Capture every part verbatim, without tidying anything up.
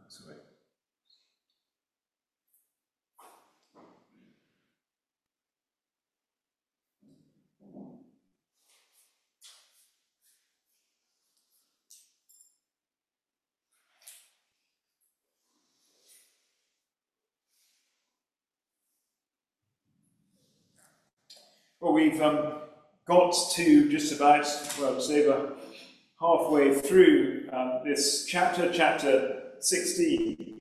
Sorry. Well, we've um, got to just about, well, it's over halfway through um, this chapter, chapter sixteen.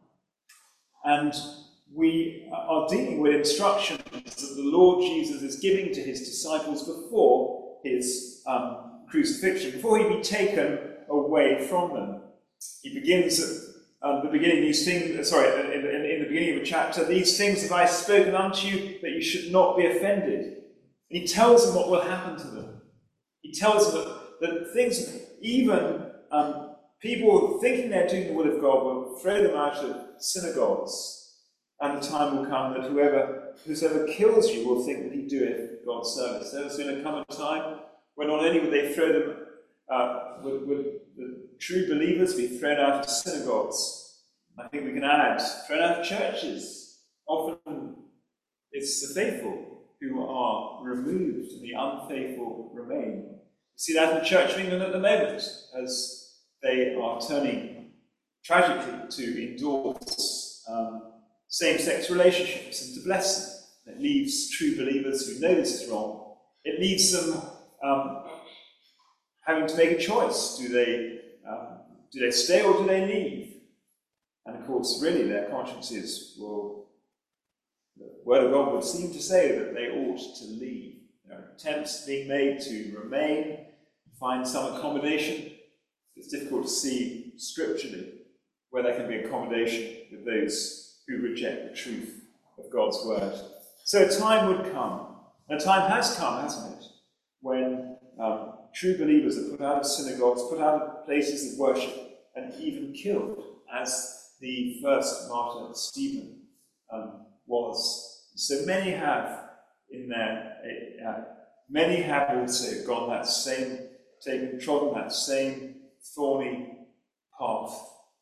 And we are dealing with instructions that the Lord Jesus is giving to his disciples before his um, crucifixion, before he be taken away from them. He begins at um, the beginning, these things, sorry, in, in, in the beginning of the chapter, these things have I spoken unto you, that you should not be offended. And he tells them what will happen to them. He tells them that, that things, even um, people thinking they're doing the will of God, will throw them out of synagogues. And the time will come that whoever, whosoever kills you will think that he doeth God's service. There's going to come a time when not only will they throw them, uh, would, would the true believers be thrown out of synagogues. I think we can add, thrown out of churches. Often it's the faithful who are removed and the unfaithful remain. We see that in the Church of England at the moment, as they are turning tragically to endorse um, same-sex relationships and to bless them. It leaves true believers who know this is wrong. It leaves them um, having to make a choice. Do they, um, do they stay or do they leave? And of course, really, their consciences will, the Word of God would seem to say that they ought to leave. There are attempts being made to remain, find some accommodation. It's difficult to see scripturally where there can be accommodation with those who reject the truth of God's Word. So a time would come, and a time has come, hasn't it, when um, true believers are put out of synagogues, put out of places of worship, and even killed, as the first martyr, Stephen, um, was. So many have in their, uh, many have also gone that same, taken, trodden that same thorny path.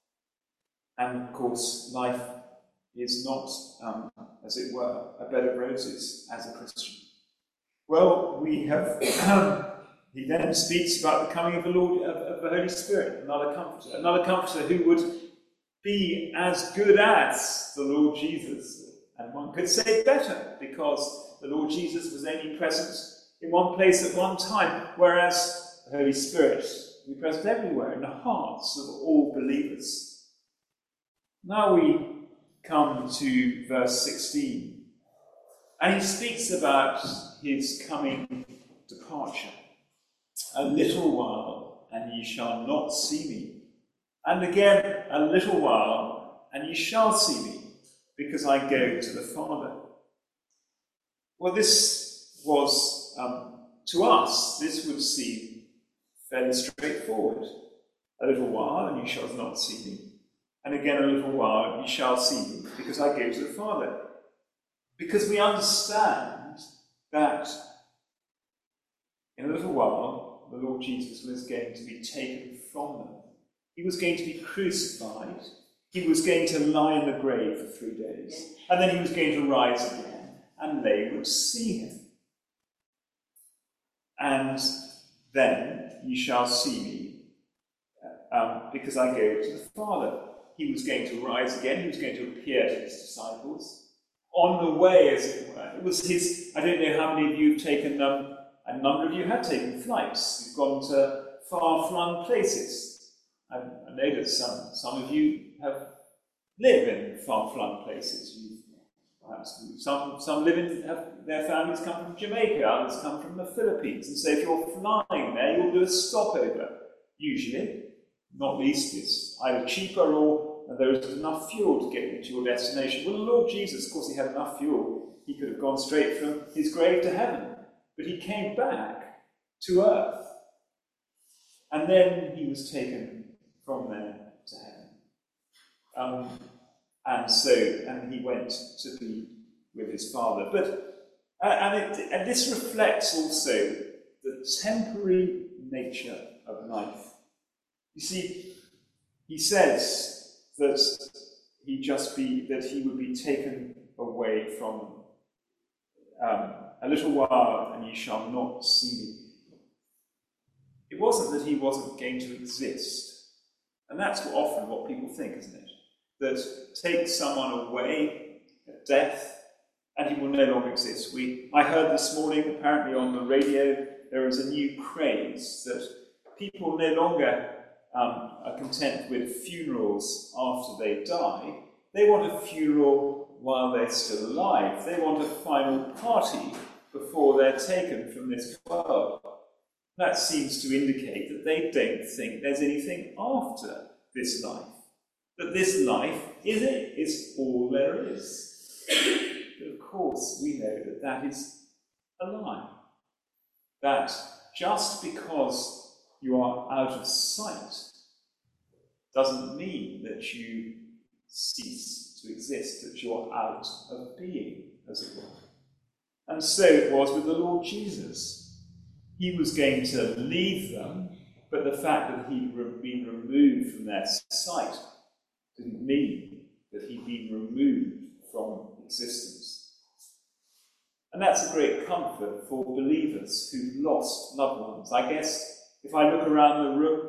And of course, life is not, um, as it were, a bed of roses as a Christian. Well, we have, he then speaks about the coming of the Lord, of, of the Holy Spirit, another comforter, another comforter who would be as good as the Lord Jesus. And one could say better, because the Lord Jesus was only present in one place at one time, whereas the Holy Spirit will be present everywhere in the hearts of all believers. Now we come to verse sixteen, and he speaks about his coming departure. A little while, and ye shall not see me. And again, a little while, and ye shall see me, because I go to the Father. Well, this was, um, to us, this would seem fairly straightforward. A little while, and you shall not see me. And again, a little while, and you shall see me, because I go to the Father. Because we understand that in a little while, the Lord Jesus was going to be taken from them. He was going to be crucified. He was going to lie in the grave for three days. And then he was going to rise again, and they would see him. And then ye shall see me, um, because I go to the Father. He was going to rise again. He was going to appear to his disciples on the way, as it were. It was his, I don't know how many of you have taken, um, a number of you have taken flights. You've gone to far-flung places. I, I know that some, some of you have live in far-flung places. You, perhaps some, some live in, have, their families come from Jamaica, others come from the Philippines. And so if you're flying there, you'll do a stopover, usually. Not least, it's either cheaper or there isn't enough fuel to get you to your destination. Well, the Lord Jesus, of course, he had enough fuel. He could have gone straight from his grave to heaven. But he came back to earth. And then he was taken from there to heaven. Um, and so, and he went to be with his Father. But, uh, and, it, and this reflects also the temporary nature of life. You see, he says that he just be that he would be taken away from um, a little while, and ye shall not see me. It wasn't that he wasn't going to exist, and that's often what people think, isn't it? That take someone away at death, and he will no longer exist. We, I heard this morning, apparently on the radio, there is a new craze that people no longer um, are content with funerals after they die. They want a funeral while they're still alive. They want a final party before they're taken from this world. That seems to indicate that they don't think there's anything after this life. That this life is it, is all there is. But of course, we know that that is a lie. That just because you are out of sight doesn't mean that you cease to exist, that you are out of being, as it were. And so it was with the Lord Jesus. He was going to leave them, but the fact that he'd been removed from their sight didn't mean that he'd been removed from existence. And that's a great comfort for believers who've lost loved ones. I guess if I look around the room,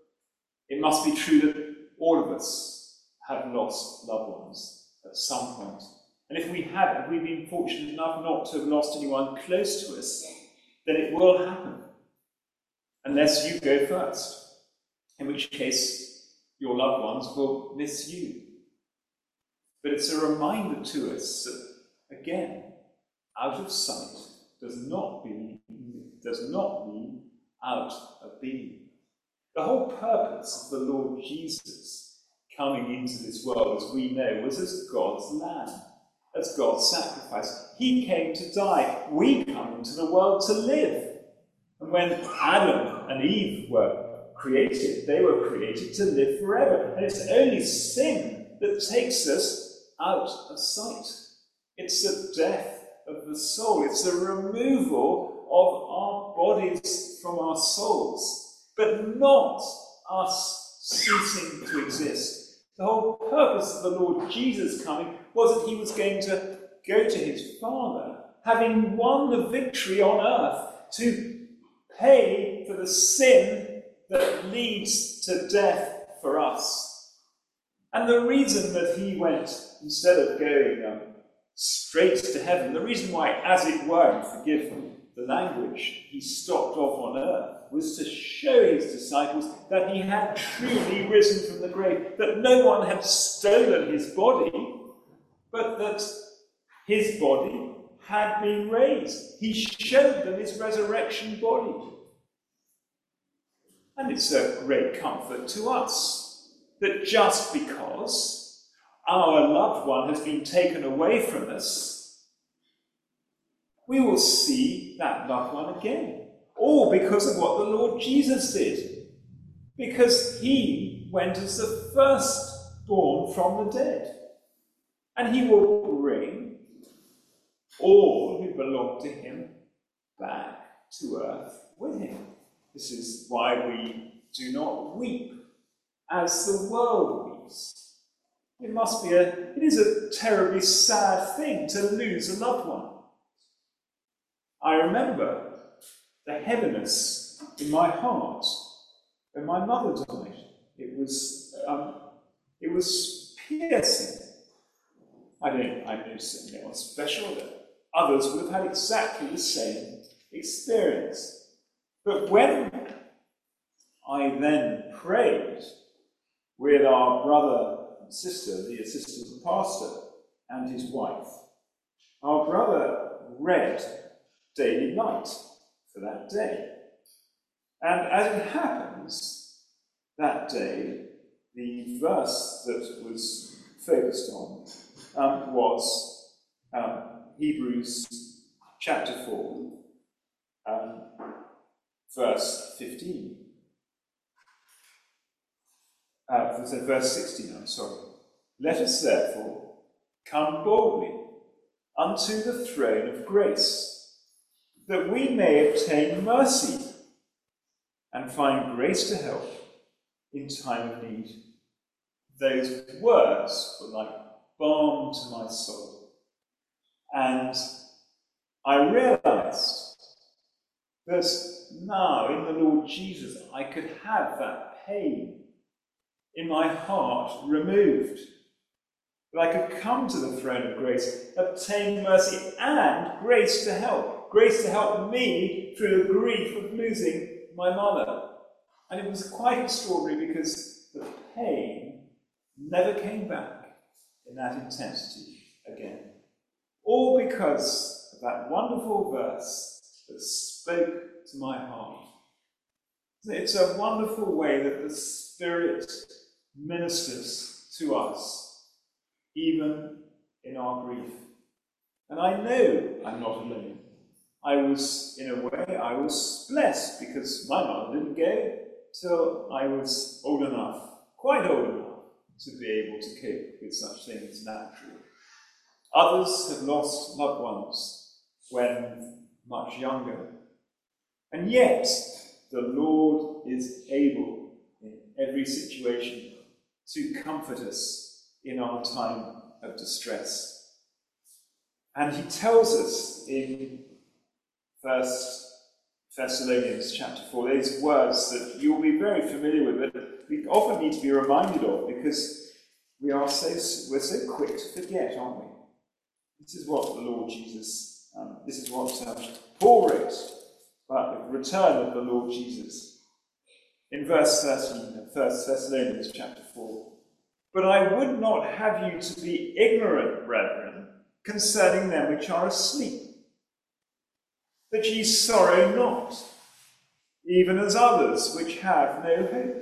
it must be true that all of us have lost loved ones at some point. And if we have, if we've been fortunate enough not to have lost anyone close to us, then it will happen. Unless you go first, in which case your loved ones will miss you. But it's a reminder to us that, again, out of sight does not mean, does not mean out of being. The whole purpose of the Lord Jesus coming into this world, as we know, was as God's lamb, as God's sacrifice. He came to die. We come into the world to live. And when Adam and Eve were created, they were created to live forever. And it's only sin that takes us out of sight. It's the death of the soul. It's the removal of our bodies from our souls, but not us ceasing to exist. The whole purpose of the Lord Jesus coming was that he was going to go to his Father, having won the victory on earth, to pay for the sin that leads to death for us. And the reason that he went, instead of going um, straight to heaven, the reason why, as it were, and forgive the language, he stopped off on earth, was to show his disciples that he had truly risen from the grave, that no one had stolen his body, but that his body had been raised. He showed them his resurrection body. And it's a great comfort to us that just because our loved one has been taken away from us, we will see that loved one again. All because of what the Lord Jesus did. Because he went as the firstborn from the dead. And he will bring all who belong to him back to earth with him. This is why we do not weep as the world weeps. It must be a, it is a terribly sad thing to lose a loved one. I remember the heaviness in my heart when my mother died. It was, um, it was piercing. I don't, I know certainly anyone special that others would have had exactly the same experience. But when I then prayed with our brother and sister, the assistant pastor, and his wife, our brother read Daily Light for that day. And as it happens, that day, the verse that was focused on um, was um, Hebrews chapter four, um, verse fifteen. Uh, verse sixteen, I'm sorry. Let us therefore come boldly unto the throne of grace, that we may obtain mercy and find grace to help in time of need. those words were like balm to my soul. And I realized that now in the Lord Jesus I could have that pain in my heart removed. That I could come to the throne of grace, obtain mercy and grace to help. Grace to help me through the grief of losing my mother. And it was quite extraordinary because the pain never came back in that intensity again. All because of that wonderful verse that spoke to my heart. It's a wonderful way that the Spirit ministers to us, even in our grief. And I know I'm not alone. I was, in a way, I was blessed because my mother didn't go till I was old enough, quite old enough, to be able to cope with such things naturally. Others have lost loved ones when much younger. And yet, the Lord is able in every situation to comfort us in our time of distress. And he tells us in First Thessalonians chapter four, these words that you'll be very familiar with, but we often need to be reminded of because we are so we're so quick to forget, aren't we? This is what the Lord Jesus, um, this is what uh, Paul wrote about the return of the Lord Jesus. In verse thirteen, First Thessalonians chapter four. But I would not have you to be ignorant, brethren, concerning them which are asleep, that ye sorrow not, even as others which have no hope.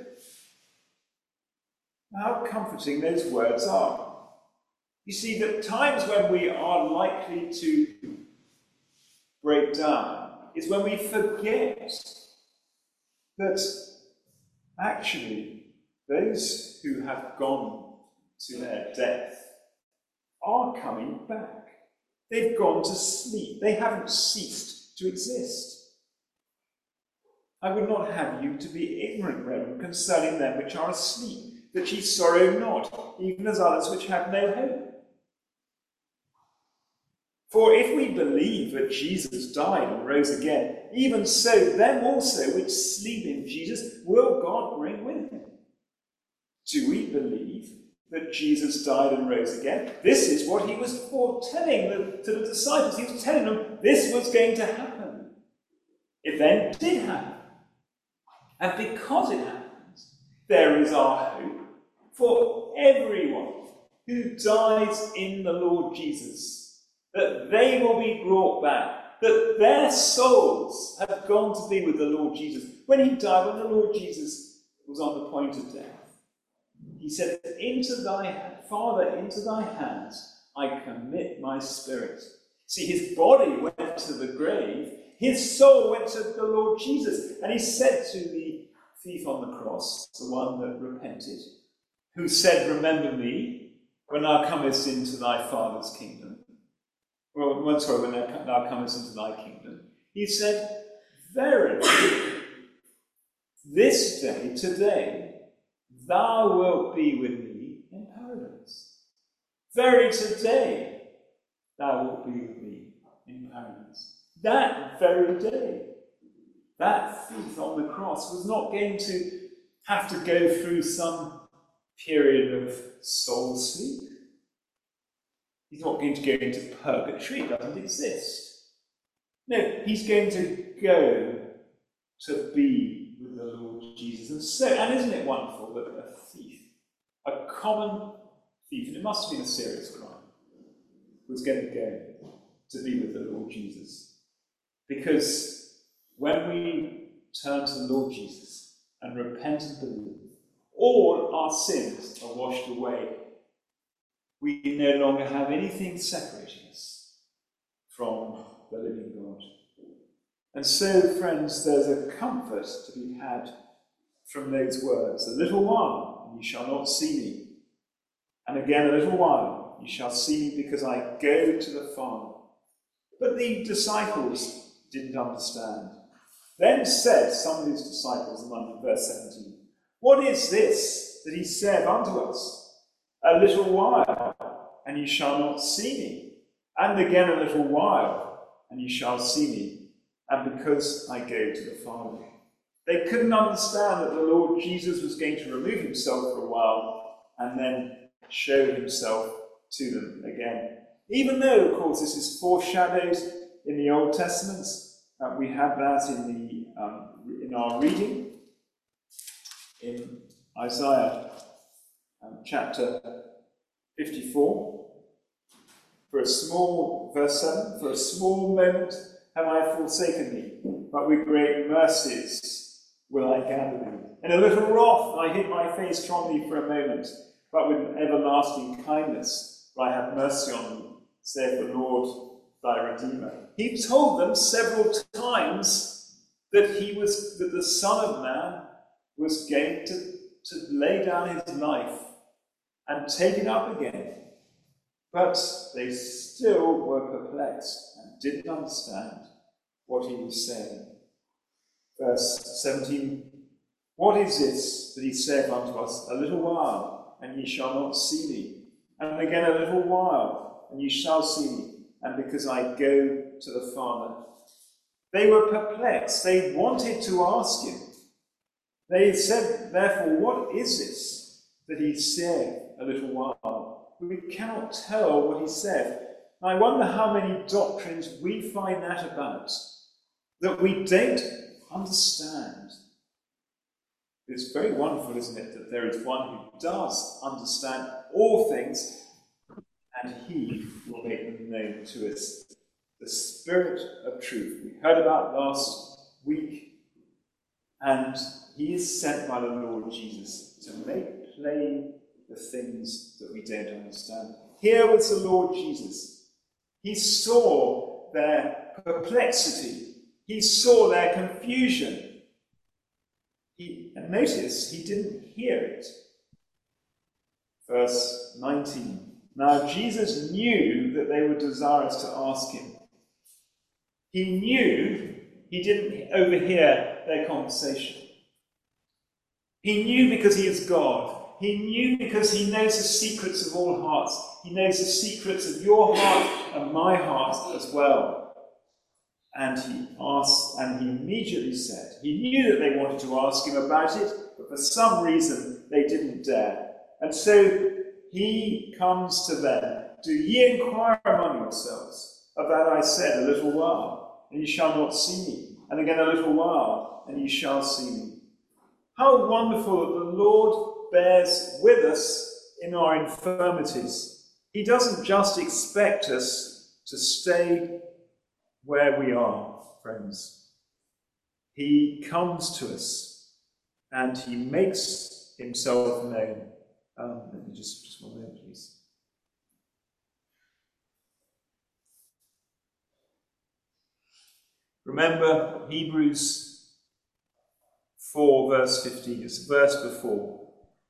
How comforting those words are. You see, that times when we are likely to break down is when we forget that actually those who have gone to their death are coming back. They've gone to sleep. They haven't ceased to exist. I would not have you to be ignorant, brethren, concerning them which are asleep, that ye sorrow not, even as others which have no hope. For if we believe that Jesus died and rose again, even so them also which sleep in Jesus will God bring with him. Do we believe that Jesus died and rose again? This is what he was foretelling the, to the disciples. He was telling them this was going to happen. It then did happen. And because it happens, there is our hope for everyone who dies in the Lord Jesus, that they will be brought back, that their souls have gone to be with the Lord Jesus. When he died, when the Lord Jesus was on the point of death, he said, into thy, Father, into thy hands I commit my spirit. See, his body went to the grave, his soul went to the Lord Jesus, and he said to the thief on the cross, the one that repented, who said, remember me when thou comest into thy Father's kingdom. Well, well sorry, when thou comest into thy kingdom. He said, verily, this day, today, thou wilt be with me in paradise. Very today, thou wilt be with me in paradise. That very day, that thief on the cross was not going to have to go through some period of soul sleep. He's not going to go into purgatory, it doesn't exist. No, he's going to go to be with the Lord Jesus. And so, and isn't it wonderful that a thief, a common thief, and it must have been a serious crime, was going to go to be with the Lord Jesus? Because when we turn to the Lord Jesus and repent and believe, all our sins are washed away. We no longer have anything separating us from the living God. And so, friends, there's a comfort to be had from those words. A little while, and you shall not see me. And again, a little while, you shall see me because I go to the Father. But the disciples didn't understand. Then said some of his disciples among them, verse seventeen, what is this that he said unto us? A little while, and you shall not see me. And again a little while, and you shall see me. And because I go to the Father. They couldn't understand that the Lord Jesus was going to remove himself for a while and then show himself to them again. Even though, of course, this is foreshadowed in the Old Testament, uh, we have that in the um, in our reading in Isaiah um, chapter fifty-four. For a small, verse seven, for a small moment have I forsaken thee, but with great mercies will I gather thee. In a little wrath I hid my face from thee for a moment, but with an everlasting kindness will I have mercy on thee, saith the Lord thy Redeemer. He told them several times that he was that the Son of Man was going to, to lay down his life and take it up again. But they still were perplexed and didn't understand what he was saying. Verse seventeen, what is this that he saith unto us? A little while, and ye shall not see me. And again a little while, and ye shall see me. And because I go to the Father. They were perplexed. They wanted to ask him. They said, therefore, what is this that he said a little while? We cannot tell what he said. I wonder how many doctrines we find that about, that we don't understand. It's very wonderful, isn't it, that there is one who does understand all things, and he will make them known to us. The Spirit of truth we heard about last week, and he is sent by the Lord Jesus to make plain the things that we don't understand. Here was the Lord Jesus. He saw their perplexity. He saw their confusion. He, and notice, he didn't hear it. Verse nineteen. Now Jesus knew that they were desirous to ask him. He knew he didn't overhear their conversation. He knew because he is God. He knew because he knows the secrets of all hearts. He knows the secrets of your heart and my heart as well. And he asked, and he immediately said, he knew that they wanted to ask him about it, but for some reason they didn't dare. And so he comes to them. Do ye inquire among yourselves of that I said a little while, and ye shall not see me, and again a little while, and ye shall see me. How wonderful that the Lord bears with us in our infirmities. He doesn't just expect us to stay where we are, friends. He comes to us and he makes himself known. Um, let me just, just one moment, please. Remember Hebrews four, verse fifteen. It's the verse before.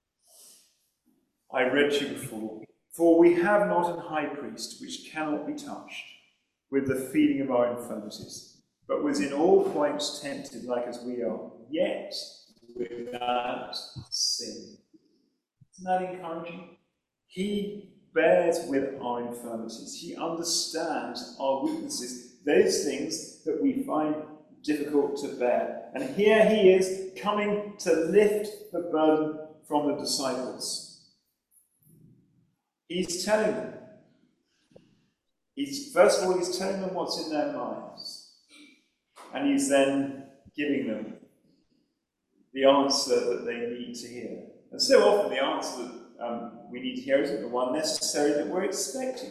I read to you before. For we have not an high priest which cannot be touched with the feeling of our infirmities, but was in all points tempted like as we are, yet without sin. Isn't that encouraging? He bears with our infirmities. He understands our weaknesses, those things that we find difficult to bear. And here he is coming to lift the burden from the disciples. He's telling them. He's, first of all, he's telling them what's in their minds. And he's then giving them the answer that they need to hear. And so often the answer that um, we need to hear isn't the one necessary that we're expecting.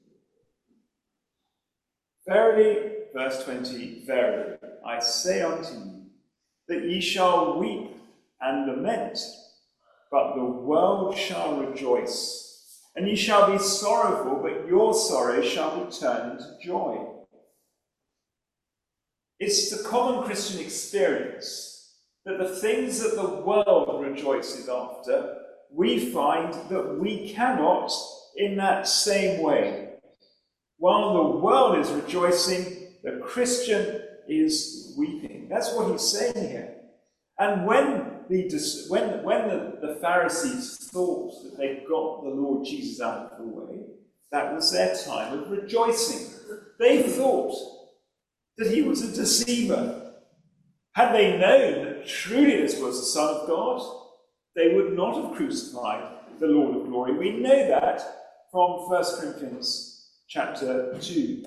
Verily, verse twenty, verily, I say unto you, that ye shall weep and lament, but the world shall rejoice. And ye shall be sorrowful, but your sorrow shall be turned into joy. It's the common Christian experience that the things that the world rejoices after, we find that we cannot in that same way. While the world is rejoicing, the Christian is weeping. That's what he's saying here. And when the, when, when the, the Pharisees thought that they'd got the Lord Jesus out of the way, that was their time of rejoicing. They thought that he was a deceiver. Had they known that truly this was the Son of God, they would not have crucified the Lord of glory. We know that from First Corinthians chapter two.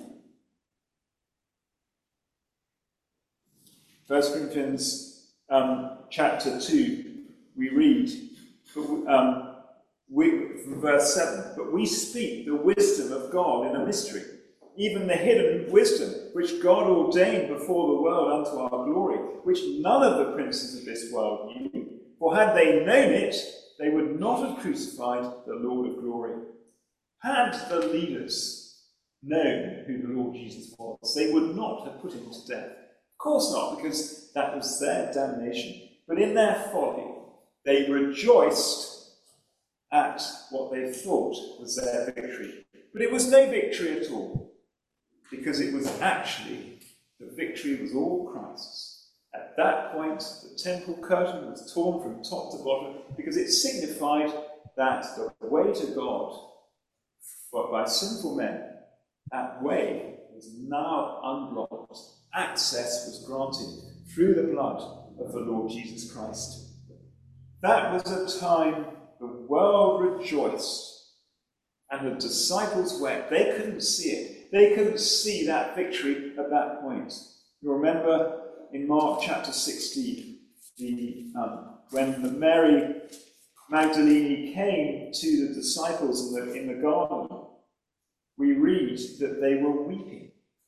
First Corinthians um, chapter two, we read um, we, from verse seven, but we speak the wisdom of God in a mystery, even the hidden wisdom which God ordained before the world unto our glory, which none of the princes of this world knew. For had they known it, they would not have crucified the Lord of glory. Had the leaders known who the Lord Jesus was, they would not have put him to death. Of course not, because that was their damnation. But in their folly, they rejoiced at what they thought was their victory. But it was no victory at all, because it was actually, the victory was all Christ's. At that point, the temple curtain was torn from top to bottom, because it signified that the way to God, by sinful men, that way was now unblocked. Access was granted through the blood of the Lord Jesus Christ. That was a time the world rejoiced and the disciples wept. They couldn't see it. They couldn't see that victory at that point. You remember in Mark chapter sixteen, the, um, when the Mary Magdalene came to the disciples in the, in the garden, we read that they were weeping.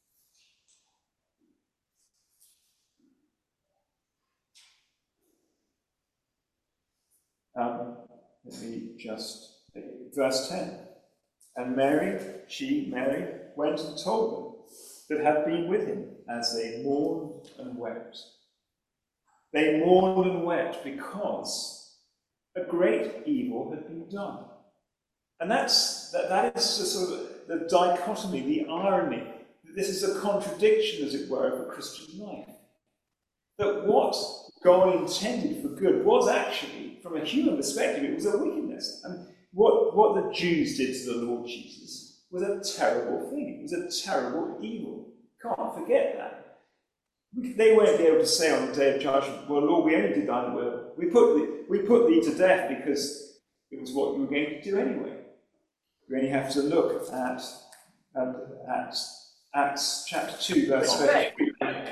Um, let me just, verse ten. And Mary, she, Mary, went and told them that had been with him as they mourned and wept. They mourned and wept because a great evil had been done. And that's, that, that is the sort of the dichotomy, the irony. This is a contradiction, as it were, of a Christian life. That what God intended for good was actually, from a human perspective, it was a wickedness. And what, what the Jews did to the Lord Jesus was a terrible thing. It was a terrible evil. Can't forget that. They won't be able to say on the day of judgment, well, Lord, we only did thy will. We put, thee, we put thee to death because it was what you were going to do anyway. We only have to look at, at, at Acts chapter two, verse thirty-three,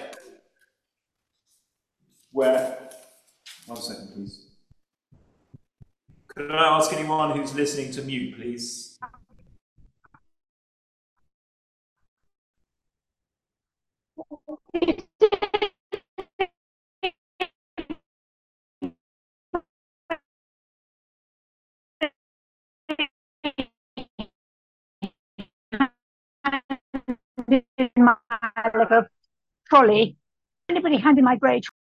where, one second, please. Could I ask anyone who's listening to mute, please? My little trolley. Anybody handed my grey